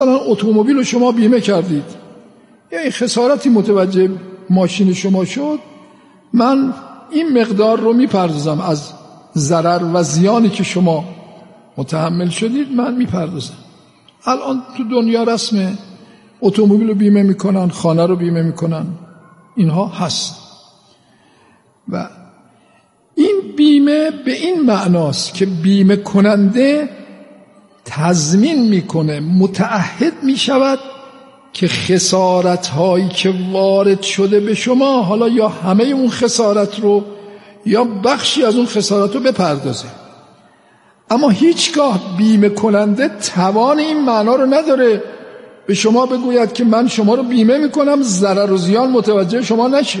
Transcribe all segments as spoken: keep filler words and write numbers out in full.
مثلا اتومبیل رو شما بیمه کردید، یعنی خسارتی متوجه ماشین شما شد، من این مقدار رو میپردازم از ضرر و زیانی که شما متحمل شدید، من میپردازم. الان تو دنیا رسمه، اتومبیل رو بیمه میکنن، خانه رو بیمه میکنن، اینها هست. و این بیمه به این معناست که بیمه کننده تضمین میکنه، متعهد میشود که خسارت هایی که وارد شده به شما، حالا یا همه اون خسارت رو یا بخشی از اون خسارت رو بپردازه. اما هیچگاه بیمه کننده توان این معنا رو نداره به شما بگوید که من شما رو بیمه میکنم ضرر و زیان متوجه شما نشه،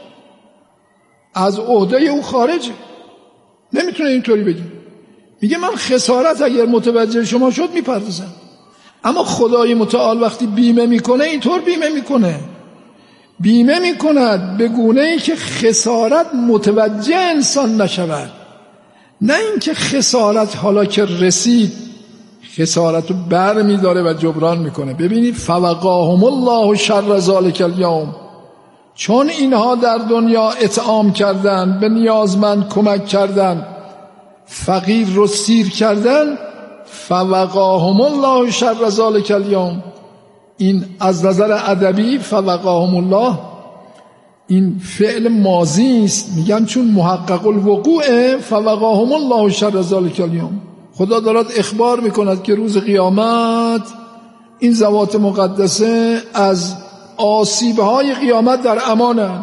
از عهده او خارجه، نمیتونه اینطوری بگه. میگه من خسارت اگر متوجه شما شد میپردازم. اما خدای متعال وقتی بیمه میکنه اینطور بیمه میکنه، بیمه میکند به گونه ای که خسارت متوجه انسان نشود، نه اینکه خسارت حالا که رسید خسارت رو بر میداره و جبران میکنه. ببینید فوقاهم الله شر ذلک الیوم، چون اینها در دنیا اطعام کردن، به نیازمند کمک کردن، فقیر رو سیر کردن، فوقاهم الله شر ذلک الیوم. این از نظر ادبی فوقاهم الله این فعل ماضی است، میگن چون محقق الوقوع فوقاهم الله شر ذلک الیوم. خدا دارد اخبار میکند که روز قیامت این ذوات مقدسه از آسیب‌های قیامت در امانن.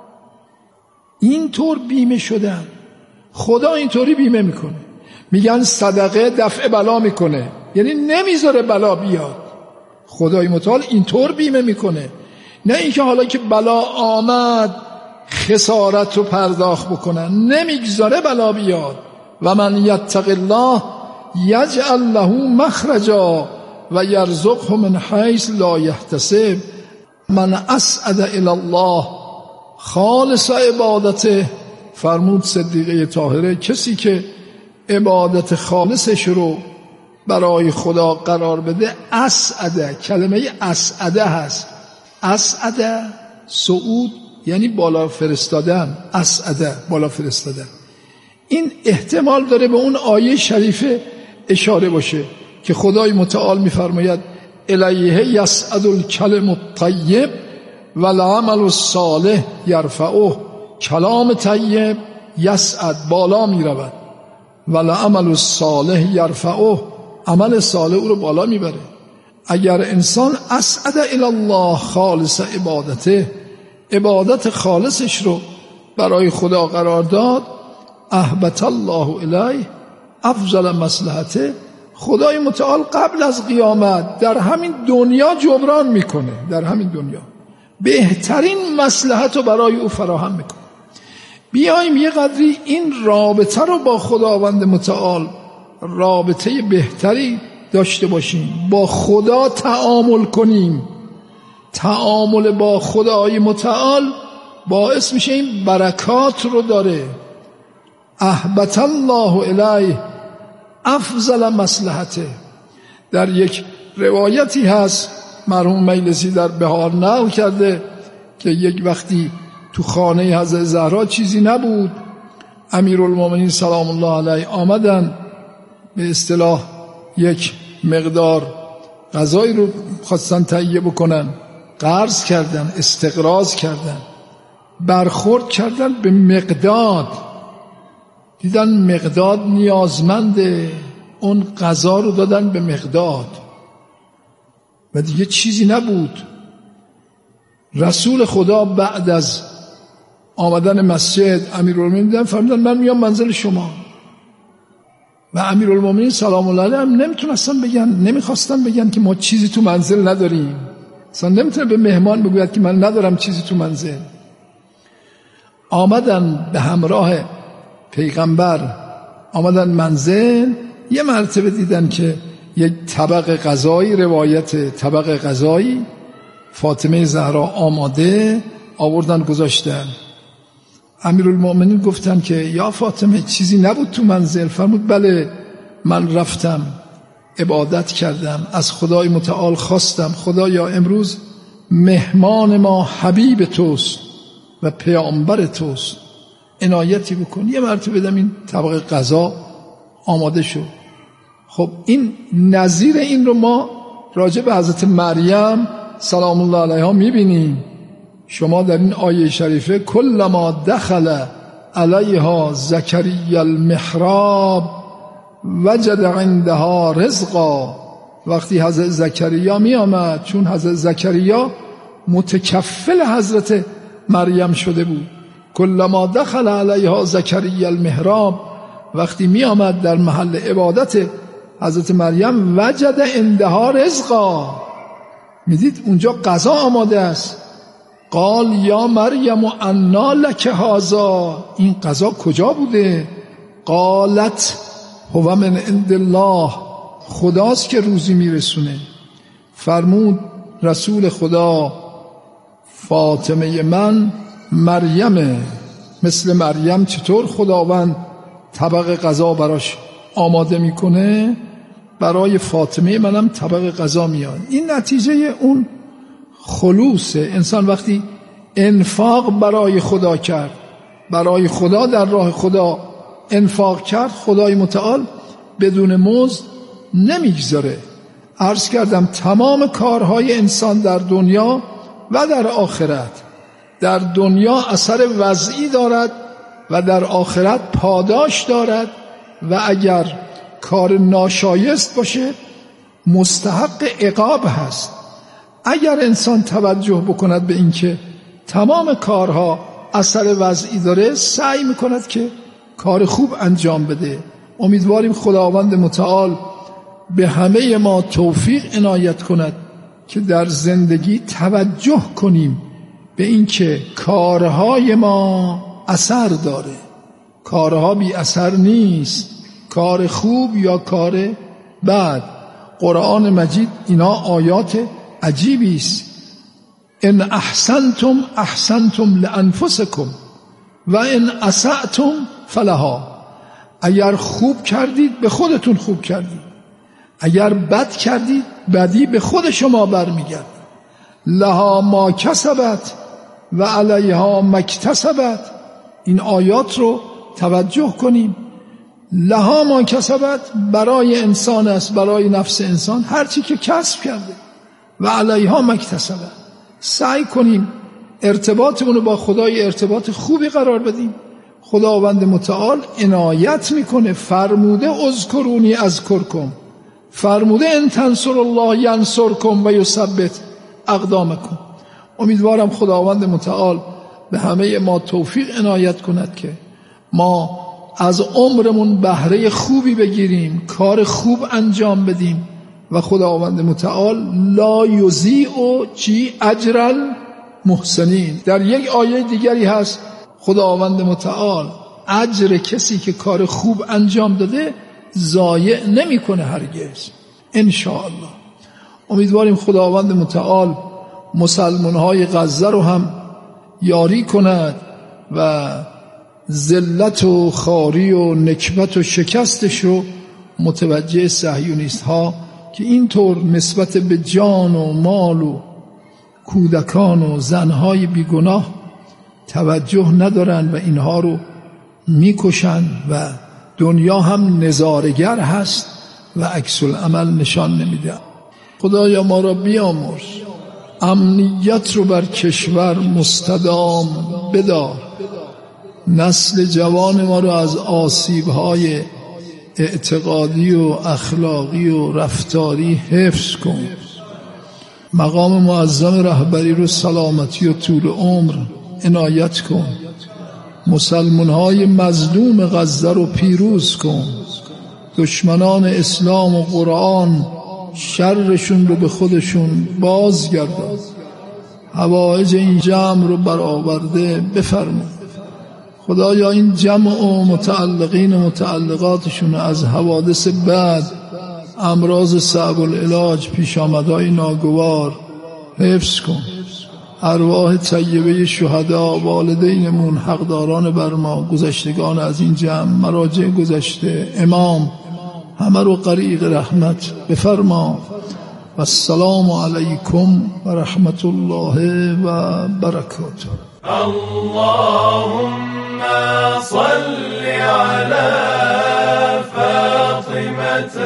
اینطور بیمه شدن. خدا اینطوری بیمه میکنه. میگن صدقه دفع بلا میکنه، یعنی نمیذاره بلا بیاد. خدای متعال اینطور بیمه میکنه، نه اینکه حالا که بلا آمد خسارت رو پرداخت بکنن، نمیگذاره بلا بیاد. و من یتق الله یجعل له مخرجا و یرزقه من حیث لا یحتسب. من اسعد الی الله خالص عبادته، فرمود صدیقه طاهره، کسی که عبادت خالصش رو برای خدا قرار بده، اسعده، کلمه اسعده هست. اسعده صعود یعنی بالا فرستادن، اسعده بالا فرستادن. این احتمال داره به اون آیه شریفه اشاره باشه که خدای متعال میفرماید الیه یصعد الکلم الطیب والعمل الصالح یرفعه. کلام طیب یصعد بالا میرود، والعمل الصالح یرفعه، عمل صالح او رو بالا میبره. اگر انسان اسعد الی الله خالص عبادته، عبادت خالصش رو برای خدا قرار داد، احبط الله الیه افضل مصلحته، خدای متعال قبل از قیامت در همین دنیا جبران میکنه، در همین دنیا بهترین مصلحت رو برای او فراهم میکنه. بیاییم یه قدری این رابطه رو با خداوند متعال رابطه بهتری داشته باشیم، با خدا تعامل کنیم. تعامل با خدای متعال باعث میشه این برکات رو داره. احبط الله الیه افضل مصلحته. در یک روایتی هست مرحوم مجلسی در بهار نقل کرده که یک وقتی تو خانه حضرت زهرا چیزی نبود، امیرالمومنین سلام الله علیه آمدن، به اصطلاح یک مقدار غذایی رو خواستن تهیه بکنن، قرض کردن، استقراض کردن، برخورد کردن به مقداد، دیدن مقداد نیازمنده، اون غذا رو دادن به مقداد و دیگه چیزی نبود. رسول خدا بعد از آمدن مسجد امیرالمومنین دیدن، فرمودن من میام منزل شما. و امیرالمومنین سلام الله علیه هم نمیتونستن بگن، نمیخواستن بگن که ما چیزی تو منزل نداریم. اصلا نمیتونه به مهمان بگوید که من ندارم چیزی تو منزل. آمدن به همراه پیغمبر، آمدن منزل، یه مرتبه دیدن که یک طبق غذایی، روایت طبق غذایی فاطمه زهرا آماده آوردن گذاشتن. امیرالمومنین گفتن که یا فاطمه چیزی نبود تو منزل؟ فرمود بله، من رفتم عبادت کردم، از خدای متعال خواستم خدایا امروز مهمان ما حبیب توست و پیامبر توست، عنایتی بکن. یه مرتبه بدم این طبق غذا آماده شد. خب این نظیر این رو ما راجع به حضرت مریم سلام الله علیها میبینیم. شما در این آیه شریفه کلما دخل علیها زکریا المحراب وجد عندها رزقا، وقتی حضرت زکریا می آمد، چون حضرت زکریا متکفل حضرت مریم شده بود، کلما دخل علیها زکریا المحراب، وقتی می آمد در محل عبادت حضرت مریم وجد عندها رزقا، میدید اونجا غذا آماده است. قال یا مریم انا لک هذا، این غذا کجا بوده؟ قالت هو من عند الله، خداست که روزی میرسونه. فرمود رسول خدا فاطمه من مریمه، مثل مریم چطور خداوند طبق غذا براش آماده میکنه، برای فاطمه منم طبق غذا میاد. این نتیجه اون خلوصه. انسان وقتی انفاق برای خدا کرد، برای خدا در راه خدا انفاق کرد، خدای متعال بدون مزد نمیگذاره. عرض کردم تمام کارهای انسان در دنیا و در آخرت، در دنیا اثر وضعی دارد و در آخرت پاداش دارد، و اگر کار ناشایست باشه مستحق عقاب هست. اگر انسان توجه بکند به اینکه تمام کارها اثر وضعی داره، سعی میکند که کار خوب انجام بده. امیدواریم خداوند متعال به همه ما توفیق عنایت کند که در زندگی توجه کنیم به اینکه کارهای ما اثر داره، کارها بی اثر نیست، کار خوب یا کار بد. قرآن مجید اینا آیات عجیبی است. ان احسنتم احسنتم لانفسکم و ان اسأتم فلها، اگر خوب کردید به خودتون خوب کردید، اگر بد کردید بدی به خود شما برمیگرد. لها ما کسبت و علیها ما اکتسبت، این آیات رو توجه کنیم. لها ما کسبت برای انسان است، برای نفس انسان هر چی که کسب کرده، و علیها ما اکتسبت. سعی کنیم ارتباطمون رو با خدای ارتباط خوبی قرار بدیم. خداوند متعال عنایت میکنه، فرموده اذکرونی اذکرکم، فرموده ان تنصروا الله ینصرکم و یثبت اقدامکم. امیدوارم خداوند متعال به همه ما توفیق عنایت کند که ما از عمرمون بهره خوبی بگیریم، کار خوب انجام بدیم، و خداوند متعال لا یضیع چی اجر المحسنین. در یک آیه دیگری هست خداوند متعال اجر کسی که کار خوب انجام داده ضایع نمیکنه هرگز ان شاء الله. امیدواریم خداوند متعال مسلمان‌های غزه رو هم یاری کند و ذلت و خواری و نکبت و شکستش رو متوجه صهیونیست ها که اینطور نسبت به جان و مال و کودکان و زنهای بیگناه توجه ندارن و اینها رو میکشن، و دنیا هم نظارگر هست و عکس العمل نشان نمیده. خدایا ما را بیامرز، امنیت رو بر کشور مستدام بدار، نسل جوان ما رو از آسیب‌های اعتقادی و اخلاقی و رفتاری حفظ کن. مقام معظم رهبری رو سلامتی و طول عمر عنایت کن. مسلمان‌های مظلوم غزه رو پیروز کن. دشمنان اسلام و قرآن شرشون رو به خودشون بازگردان. حوائج این جمع رو برآورده بفرما. خدایا این جمع و متعلقین و متعلقاتشون از حوادث بد، امراض صعب العلاج، پیش آمدهای ناگوار حفظ کن. ارواح طیبه شهدا، والدینمون، حقداران بر ما، گذشتگان از این جمع، مراجع گذشته، امام همه رو غریق رحمت بفرما. و السلام علیکم و رحمت الله و برکاته. اللهم صل على فاطمة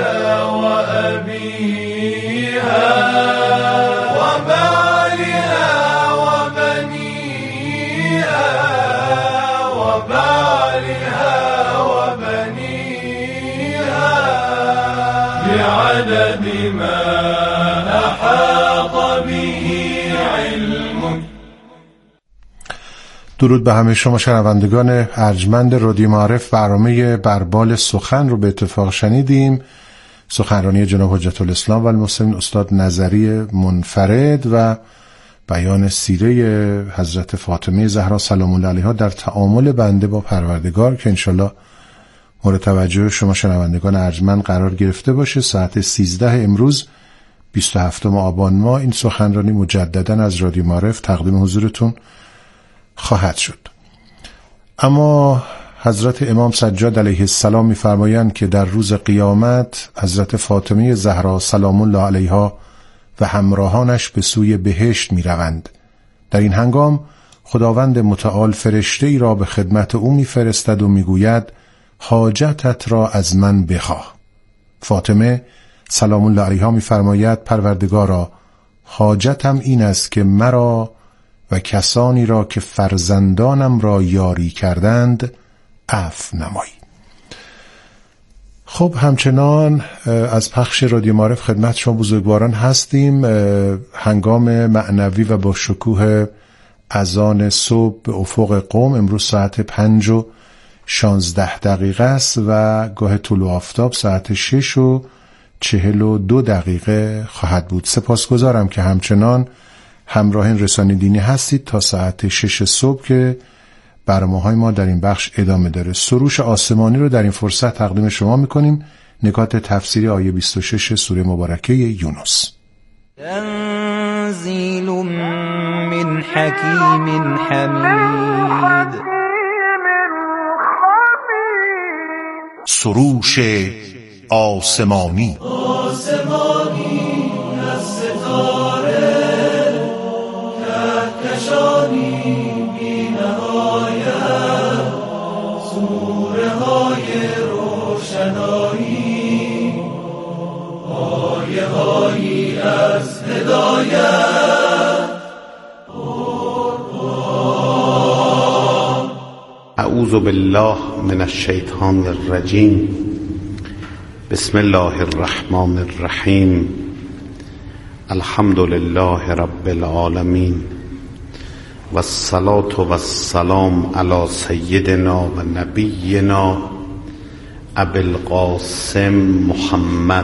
وأبيها وبعلها وبنيها وبعلها وبنيها بعدد ما أحاط به علمك. درود به همه شما شنوندگان ارجمند رادیو معارف. برنامه بربال سخن رو به اتفاق شنیدیم. سخنرانی جناب حجت الاسلام و المسلمین استاد نظری منفرد و بیان سیره حضرت فاطمه زهرا سلام الله علیها در تعامل بنده با پروردگار که انشالله مورد توجه شما شنوندگان ارجمند قرار گرفته باشه. ساعت سیزده امروز بیست و هفتم آبان ماه این سخنرانی مجددا از رادیو معارف تقدیم حضورتون خواهد شد. اما حضرت امام سجاد علیه السلام می‌فرمایند که در روز قیامت حضرت فاطمه زهرا سلام الله علیها و همراهانش به سوی بهشت می‌روند. در این هنگام خداوند متعال فرشته‌ای را به خدمت او می‌فرستد و می‌گوید حاجتت را از من بخواه. فاطمه سلام الله علیها می‌فرماید پروردگارا، حاجتم این است که مرا و کسانی را که فرزندانم را یاری کردند عفو نمایی. خب همچنان از پخش رادیو معارف خدمت شما بزرگواران هستیم. هنگام معنوی و با شکوه اذان صبح به افق قم امروز ساعت پنج و شانزده دقیقه است و گاه طلوع آفتاب ساعت شش و چهل و دو دقیقه خواهد بود. سپاسگزارم که همچنان همراهین رسانه دینی هستید تا ساعت شش صبح که برنامه‌های ما در این بخش ادامه داره. سروش آسمانی رو در این فرصت تقدیم شما می‌کنیم. نکات تفسیری آیه بیست و شش سوره مبارکه یونس. تنزیل من حکیم حمید. سروش آسمانی آسمانی از ستاره کهکشانی بی نهایت، سوره های روشنایی، آیه هایی از هدایت. اعوذ بالله من الشیطان الرجیم. بسم الله الرحمن الرحیم. الحمد لله رب العالمین و الصلاة و السلام علی سیدنا و نبینا ابی القاسم محمد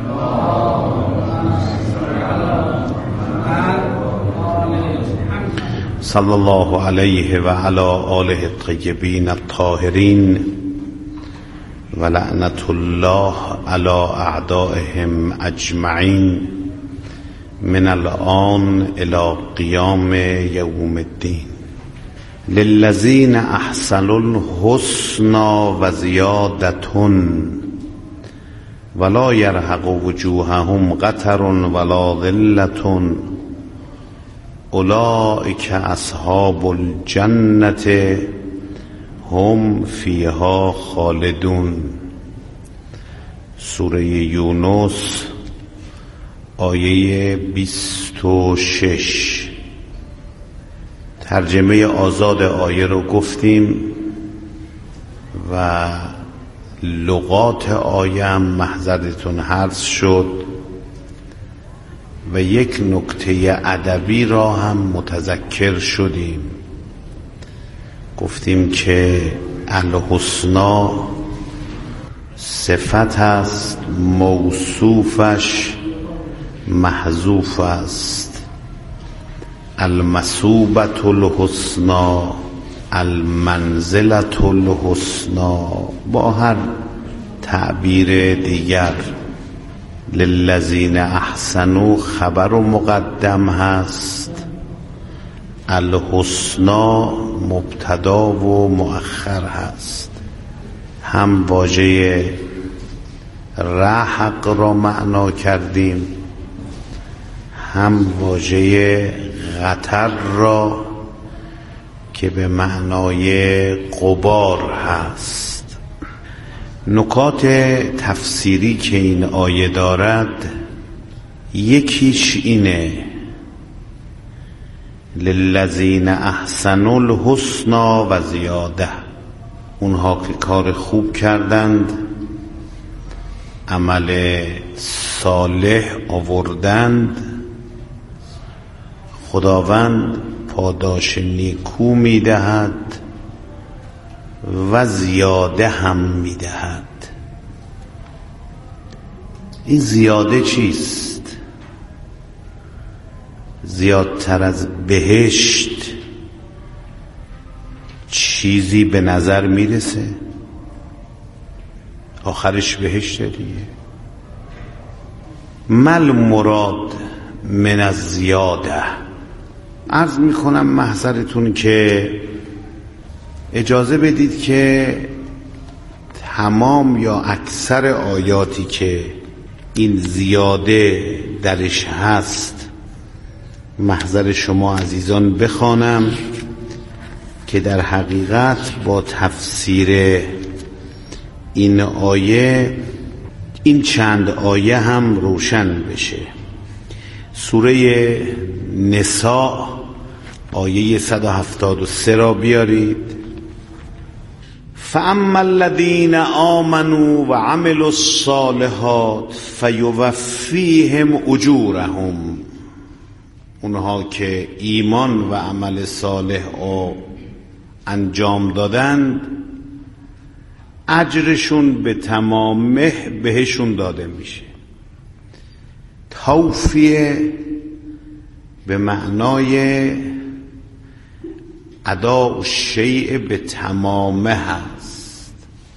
صلی الله علیه و علی آله الطیبین الطاهرین و لعنت الله علی اعدائهم اجمعین من الان الى قیام یوم الدین. للذین احسنوا الحسنى و زیادة ولا یرهق وجوههم قتر ولا ذلة اولئک اصحاب الجنة هم فیها خالدون. سوره یونس آیه بیست و شش. ترجمه آزاد آیه رو گفتیم و لغات آیه هم محضرتون حرف شد و یک نکته ادبی را هم متذکر شدیم. گفتیم که الحسنا صفت است، موصوفش محذوف است. المثوبة الحسنا، المنزلة الحسنا، با هر تعبیر دیگر. للذین احسنوا خبر و مقدم هست، الحسنا مبتدا و مؤخر هست. هم واژه رحق را معنا کردیم، هم واژه قطر را که به معنای غبار هست. نکات تفسیری که این آیه دارد یکیش اینه: للذین احسنوا الحسنی و زیاده. اونها که کار خوب کردند، عمل صالح آوردند، خداوند پاداش نیکو میدهد و زیاده هم میدهد. این زیاده چیست؟ زیادتر از بهشت چیزی به نظر میرسه؟ آخرش بهشت دیگه. مل مراد من از زیاده. عرض میکنم محضرتون که اجازه بدید که تمام یا اکثر آیاتی که این زیاده درش هست محضر شما عزیزان بخوانم که در حقیقت با تفسیر این آیه این چند آیه هم روشن بشه. سوره نساء آیه صد و هفتاد و سه را بیارید. فاما الذین آمنوا و عملوا الصالحات فیوفیهم اجورهم. اونها که ایمان و عمل صالح رو انجام دادند اجرشون به تمامه بهشون داده میشه. توفیه به معنای اداء الشیء به تمامه هست.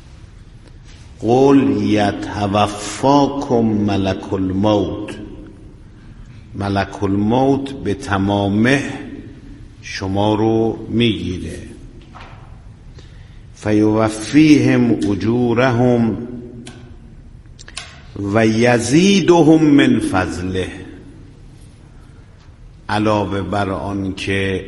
قل یتوفاکم ملک الموت. ملک الموت به تمامه شما رو میگیره. فیوفیهم اجورهم و یزیدهم من فضله. علاوه بر آن که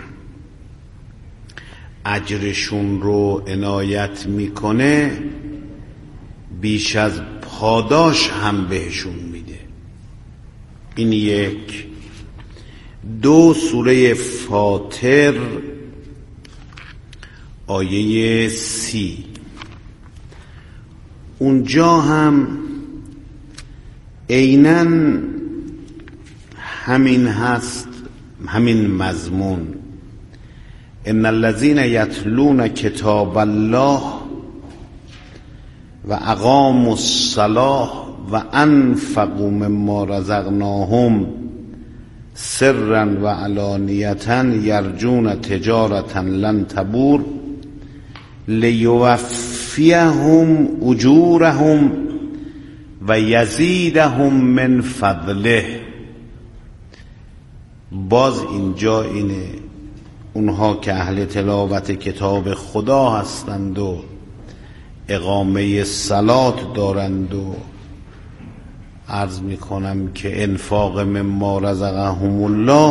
اجرشون رو عنایت میکنه بیش از پاداش هم بهشون میده. این یک. دو، سوره فاطر آیه سی. اونجا هم عیناً همین هست، همین مضمون. ان الذين يتلون کتاب الله و اقاموا الصلاة و انفقوا مما رزقناهم سرا و علانیة یرجون تجارة لن تبور لیوفیهم اجورهم و یزیدهم من فضله. باز اینجا اینه اونها که اهل تلاوت کتاب خدا هستند و اقامه صلات دارند و عرض میکنم که انفاق مما رزقهم الله،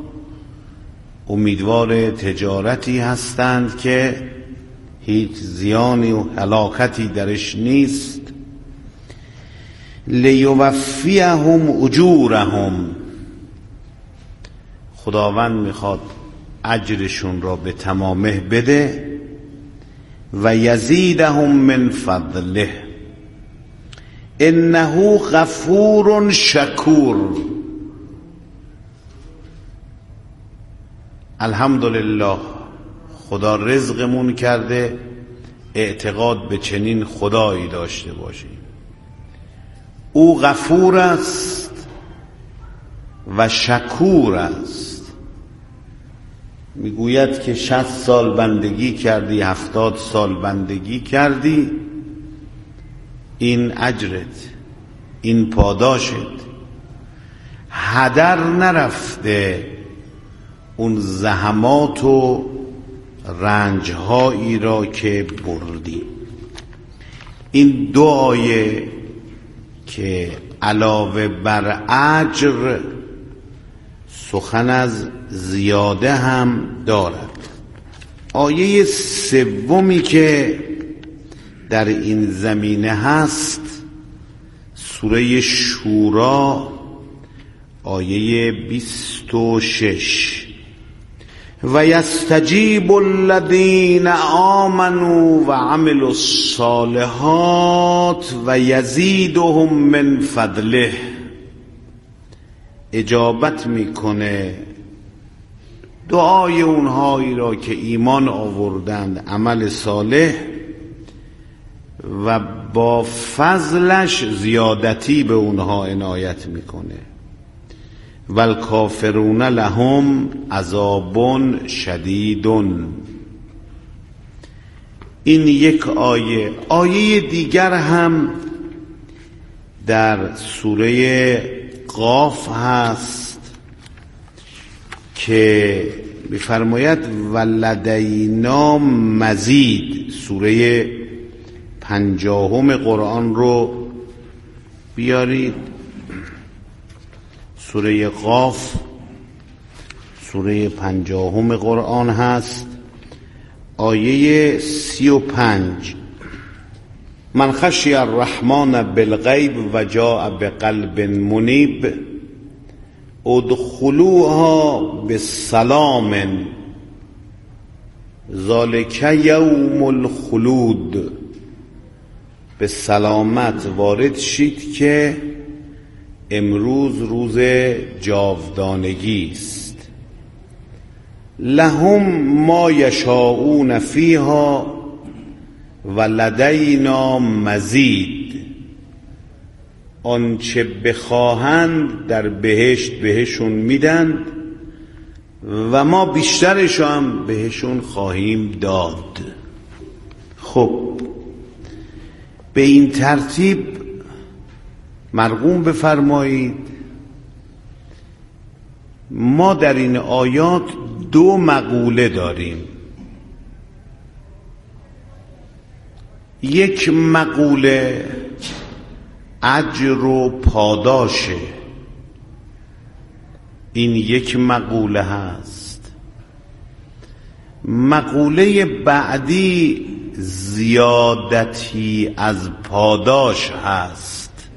امیدوار تجارتی هستند که هیچ زیانی و هلاکتی درش نیست. لیوفیهم اجورهم. خداوند میخواد اجرشون را به تمامه بده. و یزیدهم من فضله انه غفور شکور. الحمدلله خدا رزقمون کرده اعتقاد به چنین خدایی داشته باشیم. او غفور است و شکور است. میگوید که شصت سال بندگی کردی، هفتاد سال بندگی کردی، این اجرت، این پاداشت. هدر نرفته اون زحمات و رنجهایی را که بردی. این دو آیه که علاوه بر اجر سخن از زیاده هم دارد. آیه سومی که در این زمینه هست سوره شورا آیه بیست و شش، و یستجیب الذین آمنوا و عملوا الصالحات و یزیدهم من فضله. اجابت میکنه دعای اونهایی را که ایمان آوردند، عمل صالح، و با فضلش زیادتی به اونها عنایت میکنه. والکافرون لهم عذاب شدید. این یک آیه. آیه دیگر هم در سوره قاف هست که می‌فرماید ولدینا مزید. سوره پنجاهم قرآن رو بیارید، سوره قاف سوره پنجاهم قرآن هست، آیه سی و پنج. من خشی الرحمن بالغیب و جاء بقلب منیب ادخلوها بسلام ذالک یوم الخلود. به سلامت وارد شید که امروز روز جاودانگی است. لهم ما یشاءون فیها و لدینا مزید. آنچه بخواهند در بهشت بهشون میدند و ما بیشترش هم بهشون خواهیم داد. خب به این ترتیب مرقوم بفرمایید ما در این آیات دو مقوله داریم. یک مقوله اجر و پاداشه، این یک مقوله هست. مقوله بعدی زیادتی از پاداش هست.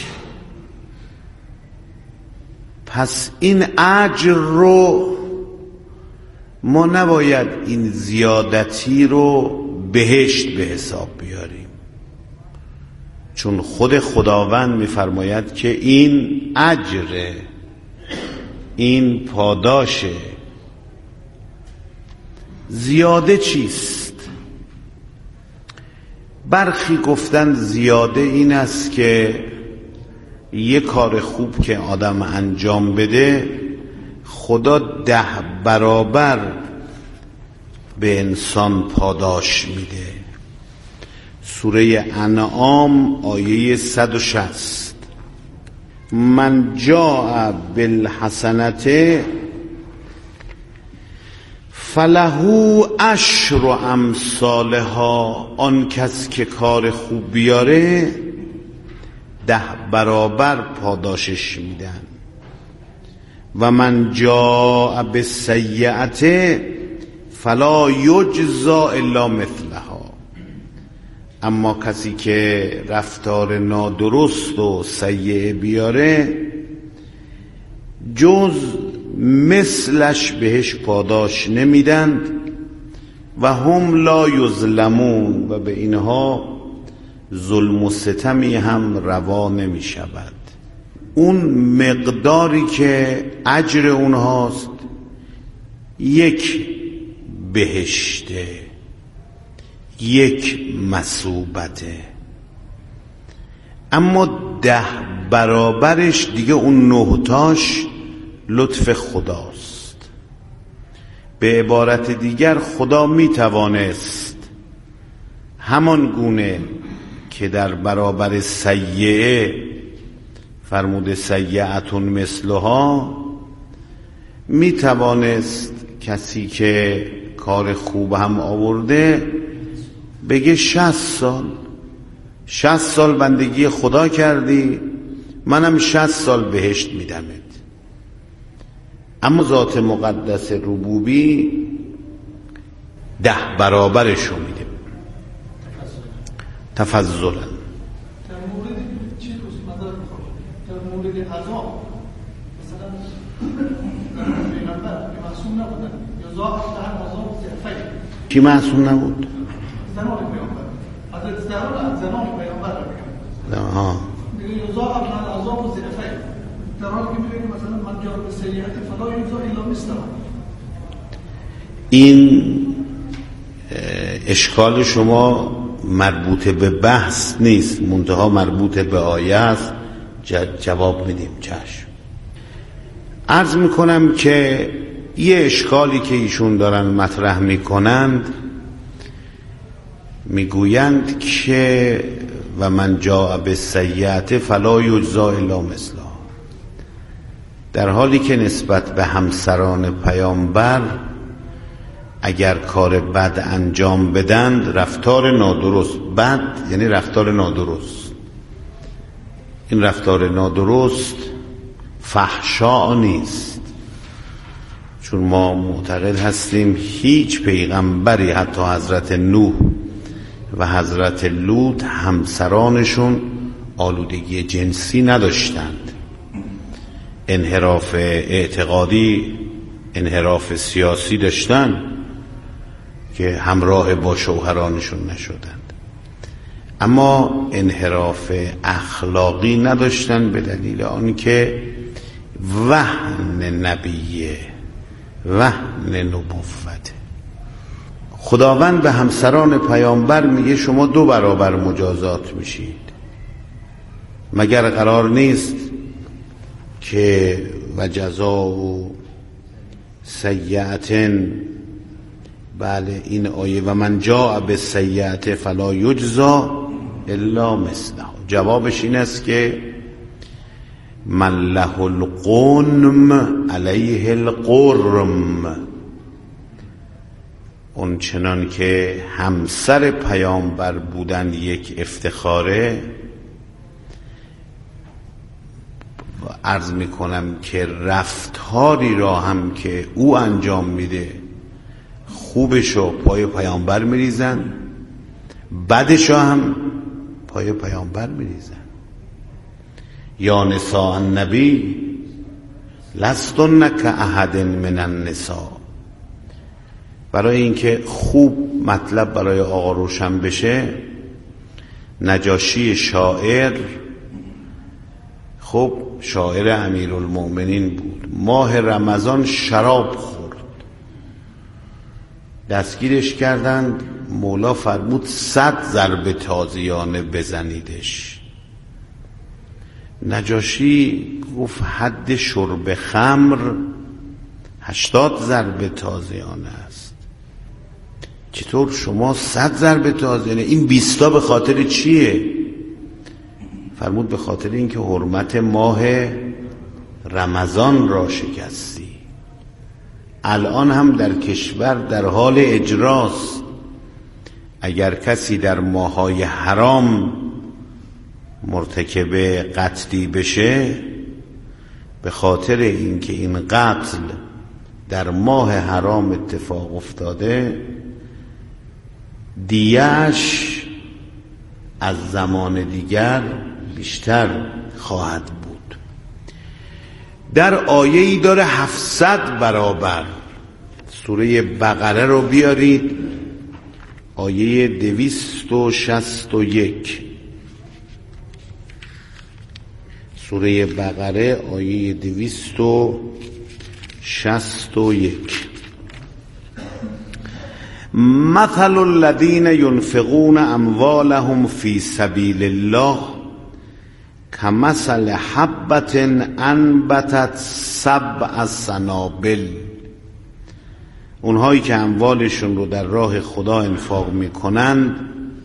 پس این اجر رو ما نباید این زیادتی رو بهشت به حساب بیاریم، چون خود خداوند می‌فرماید که این اجره، این پاداشه. زیاده چیست؟ برخی گفتن زیاده این است که یک کار خوب که آدم انجام بده خدا ده برابر به انسان پاداش میده. سوره انعام آیه صد و شصت. من جاء بالحسنة فله عشر امثالها. آن کس که کار خوب بیاره ده برابر پاداشش میدن. و من جاء بالسیئة فلا یجزی الا مثلها. اما کسی که رفتار نادرست و سیئه بیاره جز مثلش بهش پاداش نمیدند. و هم لا یظلمون. و به اینها ظلم و ستمی هم روا نمی شود. اون مقداری که اجر اونهاست یک بهشته، یک مثوبته. اما ده برابرش دیگه اون نهتاش لطف خداست. به عبارت دیگر خدا می توانست همان گونه که در برابر سیئه فرموده سیئتون مثلها، می توانست کسی که کار خوب هم آورده بگه شصت سال شصت سال بندگی خدا کردی، منم شصت سال بهشت میدمت. اما ذات مقدس ربوبی ده برابرشو میده تفضلا. در مورد چی دوست مدار میخواد؟ در مورد عذاب مثلا پیغمبر که معصوم نبودن یا ظاهر در عذاب ضعفی کی معصوم نبود؟ زنان پیغمبر حضرت زهرا زنان پیغمبر میگن ها میگه ظاهر در عذاب ضعفی، در حالی که میگه مثلا من جار به سیئات فلا یجزا الا مثلها. این اشکال شما مربوط به بحث نیست، منتها مربوط به آیه است. جواب میدیم. چشم. عرض میکنم که یه اشکالی که ایشون دارن مطرح میکنند، میگویند که و من جاء بالسیئة فلا یجزا الا مثلها، در حالی که نسبت به همسران پیامبر اگر کار بد انجام بدند رفتار نادرست، بد یعنی رفتار نادرست، این رفتار نادرست فحشا نیست، چون ما معتقد هستیم هیچ پیغمبری حتی حضرت نوح و حضرت لوط همسرانشون آلودگی جنسی نداشتند. انحراف اعتقادی، انحراف سیاسی داشتن که همراه با شوهرانشون نشدند، اما انحراف اخلاقی نداشتن به دلیل آنکه وهن نبیه، وهن نبوت. خداوند به همسران پیامبر میگه شما دو برابر مجازات میشید. مگر قرار نیست که و جزاء سیئة، بله این آیه و من جاء بالسیئة فلا یجزا الا مثلها، جوابش این است که من له القنم علیه القرم، اون چنان که همسر پیامبر بودن یک افتخاره. عرض میکنم که رفتاری را هم که او انجام میده خوبشو پای پیامبر میریزن، بدشو هم پای پیامبر میریزن. یا نساء النبی لستن کاحد من النساء. برای اینکه خوب مطلب برای آقا روشن بشه، نجاشی شاعر، خب شاعر امیرالمؤمنین بود، ماه رمضان شراب خورد، دستگیرش کردند، مولا فرمود صد ضربه تازیانه بزنیدش. نجاشی گفت حد شرب خمر هشتاد ضربه تازیانه است، چطور شما صد ضربه تازیانه؟ این بیستا به خاطر چیه؟ فرمود به خاطر اینکه حرمت ماه رمضان را شکستی. الان هم در کشور در حال اجراست، اگر کسی در ماهای حرام مرتکب قتلی بشه، به خاطر اینکه این قتل در ماه حرام اتفاق افتاده، دیه‌اش از زمان دیگر بیشتر خواهد بود. در آیه‌ای داره هفتصد برابر. سوره بقره رو بیارید، آیه دویست و شصت و یک. سوره بقره آیه دویست و شصت و یک. مثل الذین ینفقون اموالهم فی سبیل الله کمثل حبة انبتت سبع سنابل. اونهایی که اموالشون رو در راه خدا انفاق میکنند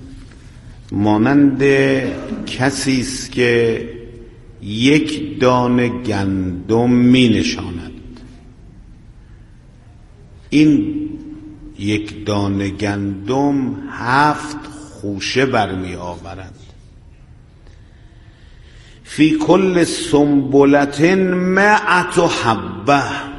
مانند کسی است که یک دانه گندم می نشاند. این یک دانه گندم هفت خوشه برمی آورد. فی کل سنبلت مئت حبه